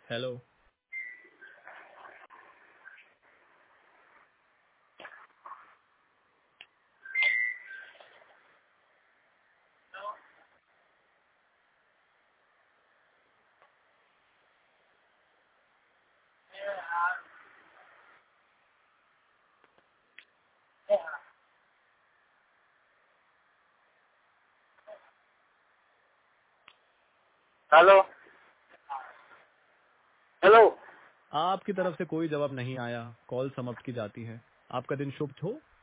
Hello. Hello hello. आपकी तरफ से कोई जवाब नहीं आया, कॉल समाप्त की जाती है। आपका दिन शुभ हो।